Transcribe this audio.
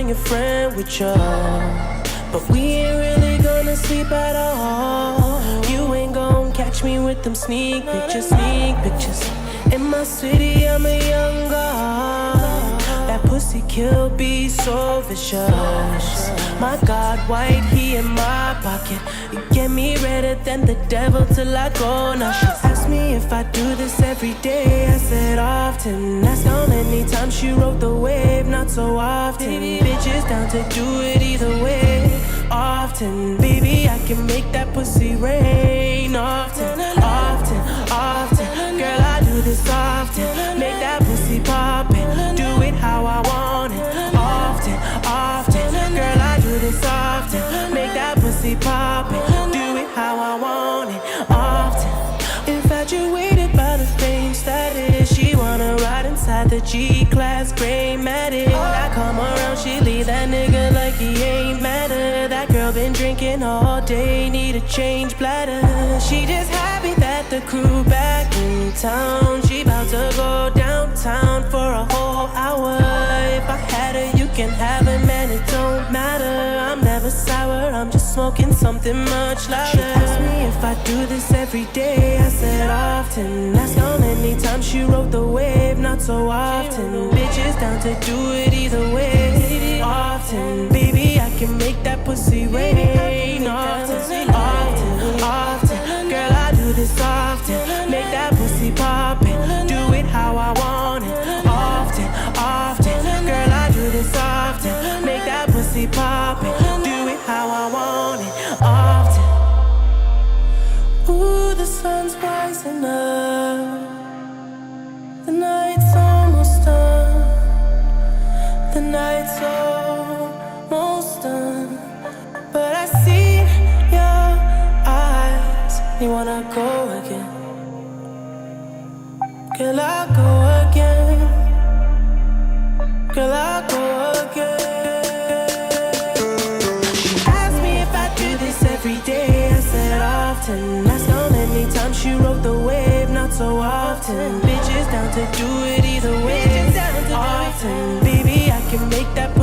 your friend with you, but we ain't really gonna sleep at all. You ain't gon' catch me with them sneak pictures. In my city, I'm a young god. That pussy kill be so vicious. My God, white, he in my pocket. You get me redder than the devil till I go. Now she asked me if I do this every day. I said often. Asked how many times she rode the wave. Not so often. Bitches down to do it either way. Often, baby, I can make that pussy rain. Often. Girl, I do this often. Make that pussy poppin'. Do it how I want it. Often. Girl, I do this often. Make that pussy poppin'. Do it how I want it. Often. Infatuated by the fame status. She wanna ride inside the G-Class gray Matic. I come around, she leave that nigga like he ain't matter. That girl been drinking all day, need a change bladder. She just happy that the crew back in town. She bout to go downtown for a whole hour. If I had her, you can have her, man, it don't matter. I'm never sour, I'm just smoking something much louder. She asked me if I do this every day. I said often. Asked how many times she rode the wave. Not so often. Bitches down to do it either way. Often, baby, I can make that pussy rain. Often, girl, I do this often. Make that pussy poppin'. Do it how I want it. Often, girl, I do this often. Make that pussy poppin'. Do it how I want it. Often. Ooh, the sun's rising up. The night's almost done. The night's almost done. But I see your eyes. You wanna go again? Girl, I'll go again. Girl, I'll go again. She asked me if I do this every day. I said often. Asked how many times she rode the wave. Not so often. Bitches down to do it either way. Often, baby, I can make that